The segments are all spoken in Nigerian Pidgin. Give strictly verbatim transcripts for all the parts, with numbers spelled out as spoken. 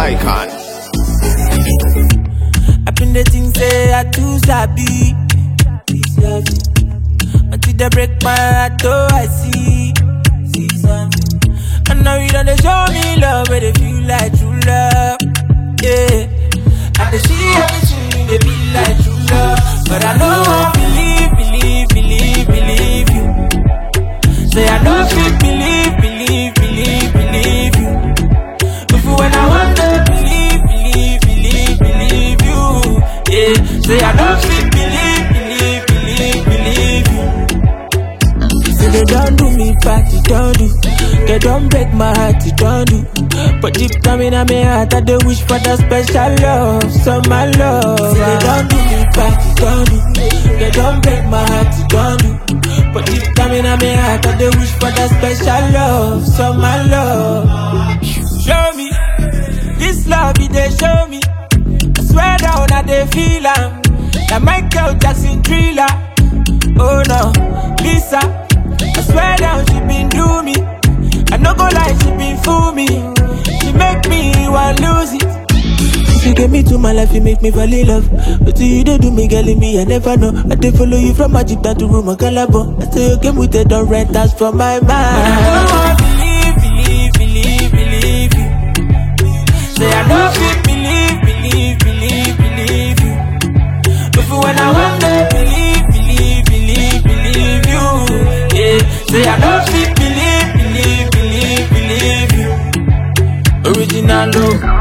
icon. Up in the things say I too sabi. Until they break my heart, oh I see. See something. And now you done they show me love, but they feel like true love. Yeah. I can see everything, they be like true love. But I know I believe, believe, believe, believe you. Say I don't feel believe, believe, believe, believe you. If when I want to believe, believe, believe, believe you. Yeah. Say I don't feel believe, believe, believe, believe you. Say they don't do me back, they don't do. They don't break my heart, they don't do. But deep down in my heart, I do wish for that special love, so my love. Say they don't do me back, they don't do. They don't break my heart, they don't do. But deep down in my heart, I do wish for that special love, so my love. Show me this love, it they show me. I swear down, I they feel am. That Michael Jackson thriller. Oh no, Lisa. I swear down, she been do me. I no go lie, she been fool me. She make me want lose it. She gave me to my life, you make me fall in love. But till you don't do me, girl, in me, I never know. I did follow you from Magic down to Roma Calabo. I say you came with the don't rent, that's for my mind. I don't believe, believe, believe, believe you. Say I don't feel believe, believe, believe, believe you. But for when I want to believe, believe, believe, believe you. Yeah, say I don't feel believe, believe, believe, believe you. Original love.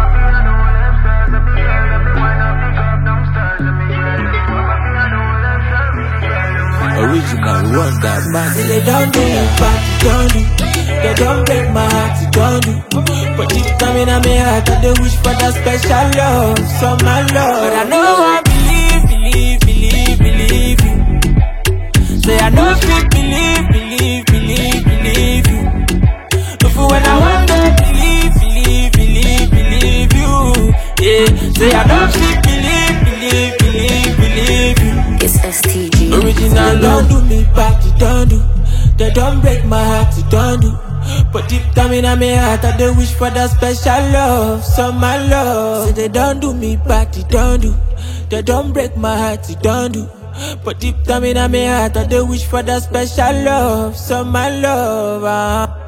Original one that man. Say they don't do me back, they don't do. They don't break my heart, they don't do. But deep down in my heart, I do wish for that special love, so my love. But I know I believe, believe, believe, believe you. Say I know feel believe, believe, believe, believe you. But for when I want to believe, believe, believe, believe you. Yeah, say I don't feel believe, believe, believe, believe you. It's S T G. Original love. Don't do me back, you don't do. They don't break my heart, you don't do. But deep down in my heart, I do wish for that special love, so my love. Say they don't do me back, you don't do. They don't break my heart, you don't do. But deep down in my heart, I do wish for that special love, so my love. Uh.